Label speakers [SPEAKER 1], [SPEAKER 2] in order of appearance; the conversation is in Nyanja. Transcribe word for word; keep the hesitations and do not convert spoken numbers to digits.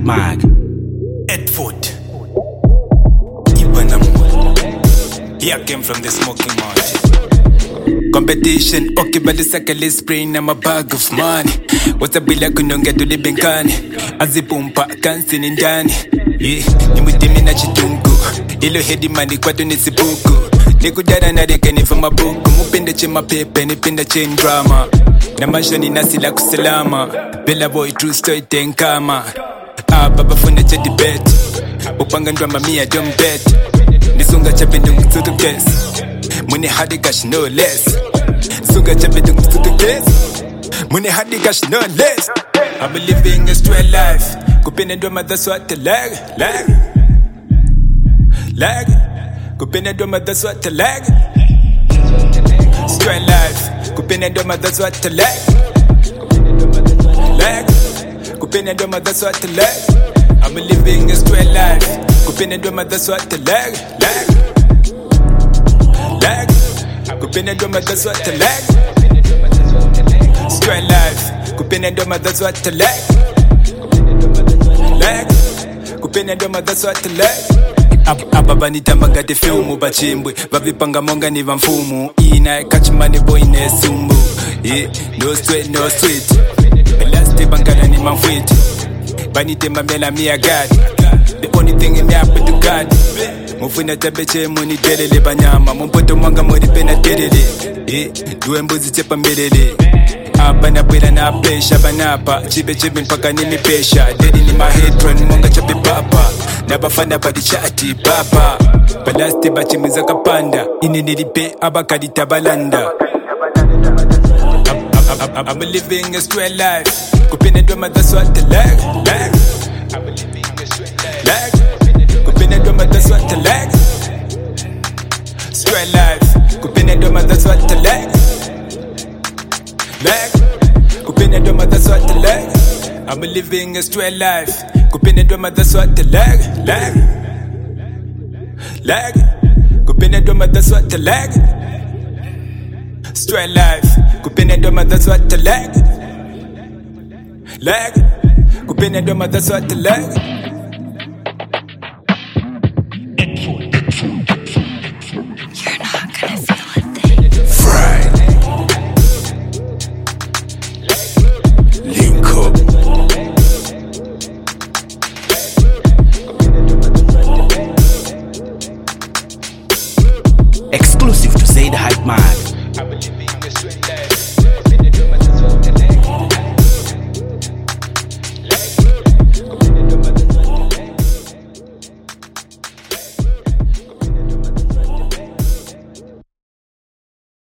[SPEAKER 1] Mag
[SPEAKER 2] Edford Ibanamur. Here I came from the smoking mountain. Competition, okay, but the second is spraying, I'm a bag of money. What's a bill I couldn't get to the benkani? Azipumpa, kansini ndani. Yeah, nimutimi na chitungu. Ilo hedi mani kwa tunisi buku. Nikudara na rekeni from a buku. Mupende chema pepe, nipende chain drama. Na mashoni nasi la kusalama. Bella boy, true story, tenkama. Ah, baba funda cha debate. Upanga ndwamba mia, don't bet. Nisunga chape ndungu tutu kes. Muni hadi cash no less. Sunga chape ndungu tutu kes. Muni hadi cash no less. I'm living a straight life. Kupene ndwamba that's what the lag, lag. Lag. Kupene ndwamba that's what the lag. Straight life. Kupene ndwamba that's what the lag. Lag. Kupene ndwamba that's what the lag. I'm living a straight life. Kupene ndwamba that's what the lag, lag. Lag. Kupene ndwamba that's what the lag. Straight life. Kupene ndwamba that's what the lag. Lag. Kupene ndwamba that's what the lag. Ababa nitamba ngati filmu bachimbwe. Vavipanga monga ni vamfumu. Ina kachimani boy ne sumbu. Yeah, no sweat, no sweet. Elasti bangana ni mamfwiti. Banite mamela mia God. The only thing in me happen to God. Mufuna tabeche muni delele banyama. Mumpoto mwanga mwori pena delele. Eh, duwe mbuzi chepa mbelele. Abana bwela na pesha banapa. Chibe chibe mpaka nimi pesha. Dedi ni mahedron mwanga chape papa. Nabafana badi chati papa. Balasti bachimiza kapanda. Ini nilipe abakadi tabalanda. I'm, I'm, I'm living a straight life. Kupene ndwamba that's what the lag, lag. Lag. Kupene ndwamba that's what the lag. Straight life. Kupene ndwamba that's what the lag. Lag. Kupene ndwamba that's what the lag. I'm living a straight life. Kupene ndwamba that's what the lag, lag. Lag. Kupene ndwamba that's what the lag. Straight life. Kupene ndwamba that's what the lag. Lag. Kupene ndwamba that's what the lag.